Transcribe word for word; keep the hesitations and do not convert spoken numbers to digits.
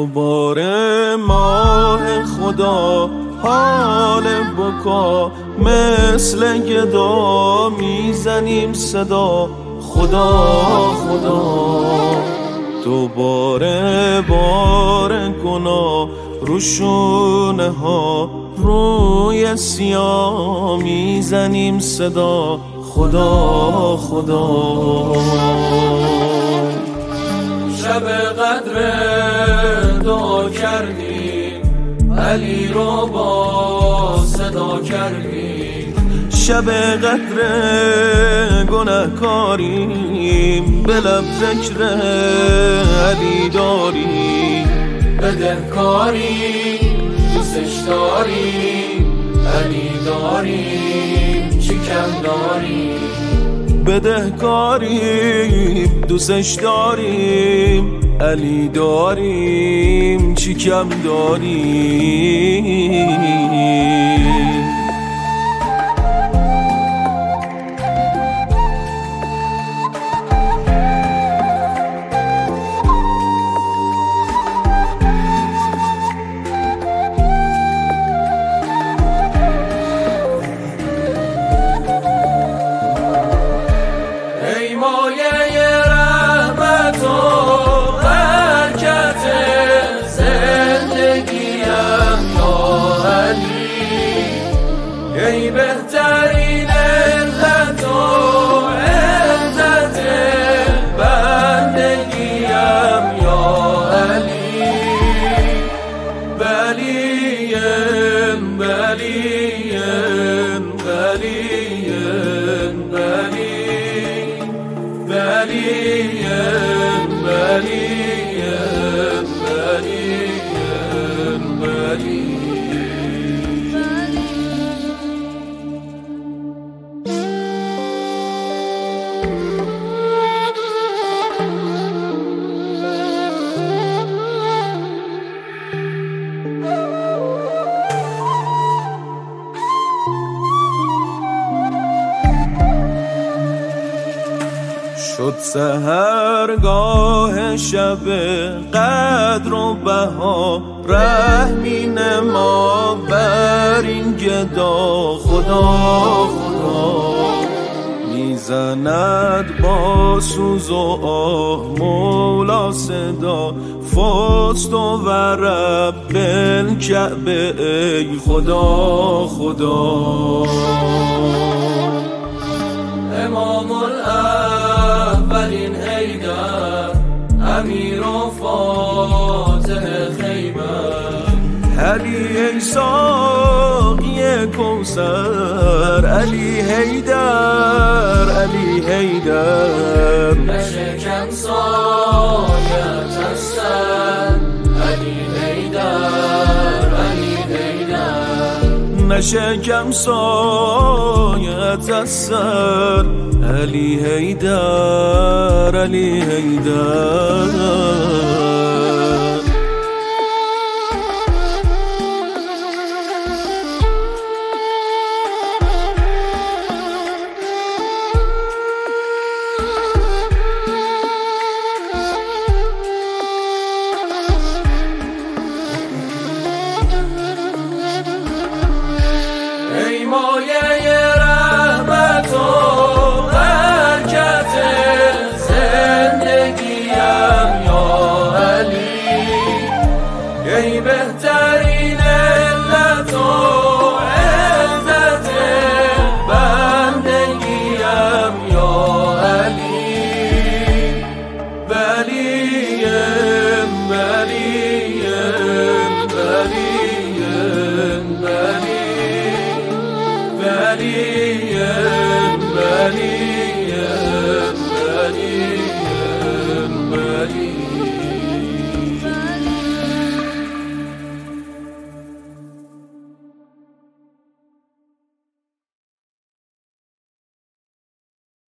دوباره ماه خدا حال بکا مثل گدا میزنیم صدا خدا خدا. دوباره بار گناه روشونه ها روی سیاه میزنیم صدا خدا خدا. شب قدر دعا کردیم علی رو با صدا کردیم. شب قدر گناهکاریم به لب ذکر علی داریم. بدهکاریم دوستش داریم علی داریم چی کم داریم. بدهکاریم دوستش داریم علی داریم چی کم داریم. ای بهترین علت و عزت بندگیم یا علی. بلیم بلیم بلیم بلیم بلیم بلیم بلیم بلیم. شد سحرگاه شب قدر و بها رحمی نما بر این گدا خدا خدا. میزند با سوز و آه مولا صدا فست و رب الکعبه ای خدا خدا. امام الاولین حیدر امیر و فاتح خیبر. علی ای ساقی کوثر علی حیدر علی حیدر. نشکم سایت از سر علی حیدر علی حیدر. نشکم سایت از سر علی حیدر علی حیدر.